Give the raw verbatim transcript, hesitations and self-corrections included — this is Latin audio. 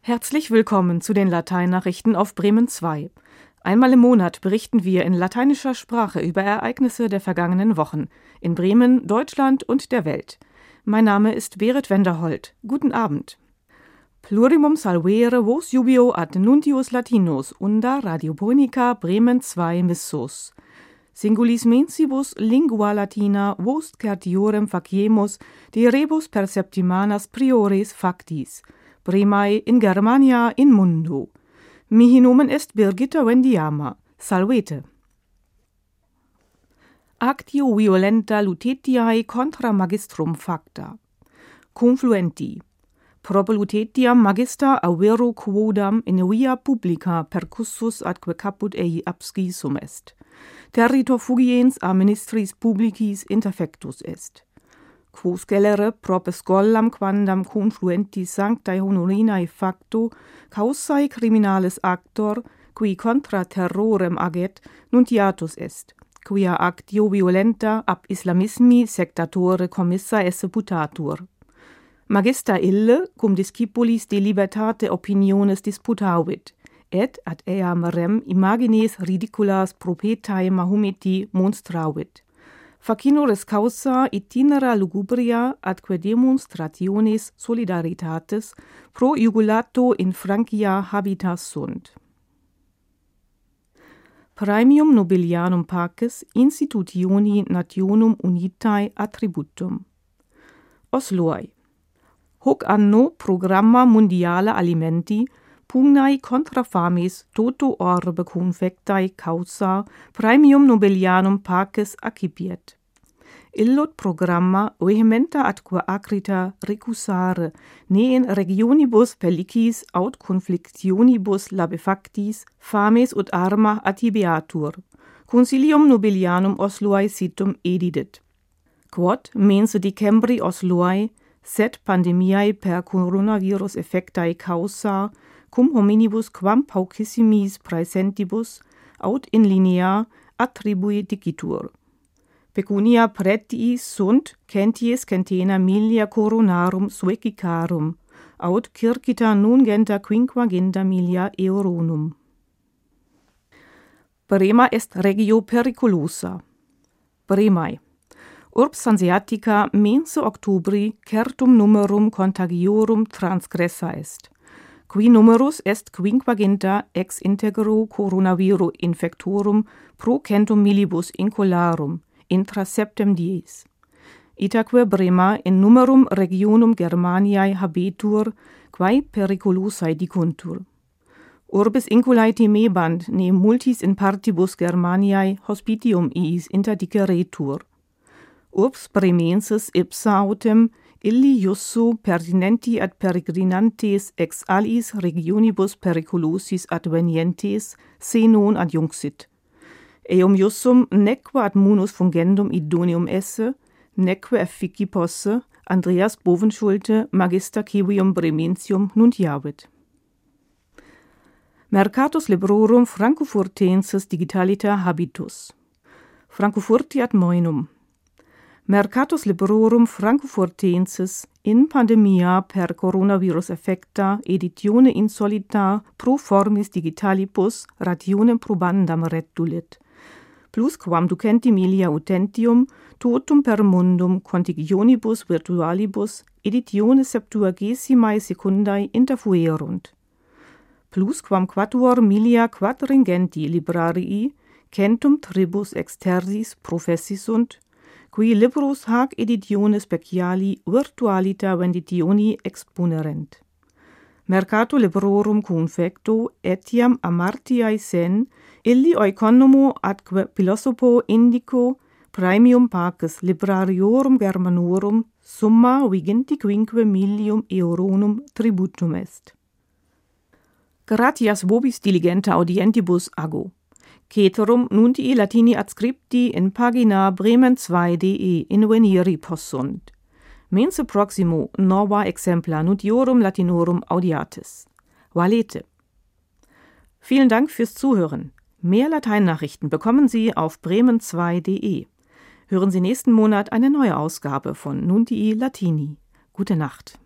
Herzlich willkommen zu den Latein-Nachrichten auf Bremen zwei. Einmal im Monat berichten wir in lateinischer Sprache über Ereignisse der vergangenen Wochen in Bremen, Deutschland und der Welt. Mein Name ist Berit Wenderholt. Guten Abend. Plurimum salvere vos jubeo ad nuntius latinos unda radioponica Bremen zwei missos. Singulis mensibus lingua latina vos certiorem faciemus de rebus perceptimanas priores factis. Bremae in Germania in mundo. Mihi nomen est Birgitta Wendiama. Salvete. Actio violenta lutetiae contra magistrum facta. Confluenti. Prope lutetiam magister avero quodam in via publica percussus atque caput ei abscisum est. Territor fugiens a ministris publicis interfectus est. Quos gelere prope scollam quandam confluenti sanctae honorinae facto causae criminalis actor, qui contra terrorem aget, nuntiatus est, quia actio violenta ab islamismi sectatore commissa esse putatur. Magister ille, cum discipulis de libertate opiniones disputavit, et ad eam rem imagines ridiculas propetae Mahometi monstravit. Facinores causa itinera lugubria atque demonstrationes solidaritatis pro jugulato in Francia habitas sunt. Praemium nobilianum paces institutioni nationum unitae attributum. Osloae. Hoc anno programma mondiale alimenti pugnae contra fames toto orbe confectae causa praemium nobilianum paces accipiet. Illud programma vehementa atque acrita recusare ne in regionibus pellicis aut conflictionibus labefactis fames ut arma atibeatur. Consilium nobilianum Osloae situm edidit. Quod mense decembri Osloae sed pandemiae per coronavirus effectae causa cum hominibus quam paucissimis praesentibus aut in linea attribui dicitur. Pecunia pretiis sunt centies centena milia coronarum suecicarum, aut circita nungenta quinquagenda milia euronum. Brema est regio periculosa. Bremae. Urbs Hanseatica mense octobri certum numerum contagiorum transgressa est. Qui numerus est quinquagenta ex integro coronaviru infectorum pro centum millibus incolarum, intra septem dies. Itaque Brema in numerum regionum Germaniae habetur, quae periculosae dicuntur. Urbis inculae timebant ne multis in partibus Germaniae hospitium iis interdiceretur. Urbs bremenses ipsa autem illi iussu pertinenti ad peregrinantes ex aliis regionibus periculosis advenientes se non adjunxit. Eum iussum neque ad munus fungendum idoneum esse, neque effici posse, Andreas Bovenschulte, magister civium bremensium nuntiavit. Mercatus librorum Frankfurtensis digitalita habitus. Frankfurti ad moenum. Mercatus librorum Frankfurtensis in pandemia per coronavirus effecta editione insolita pro formis digitalibus rationem probandam retulit. Plus quam ducenti milia utentium totum per mundum contigionibus virtualibus editione septuagesimae secundae interfuerunt. Plus quam quatuor milia quadringenti librarii centum tribus extersis professi sunt, qui libros hac editione speciali virtualita venditioni exponerent. Mercato librorum confecto etiam amartiae sen, illi oeconomo atque philosopho indico praemium paces librariorum Germanorum summa vigintiquinque millium euronum tributum est. Gratias vobis diligenta audientibus ago. Ceterum nuntii Latini adscripti in pagina bremen zwei punkt de inveniri possunt. Mense proximo nova exempla nutiorum Latinorum audiatis. Valete. Vielen Dank fürs Zuhören. Mehr Lateinnachrichten bekommen Sie auf bremen zwei punkt de. Hören Sie nächsten Monat eine neue Ausgabe von Nuntii Latini. Gute Nacht.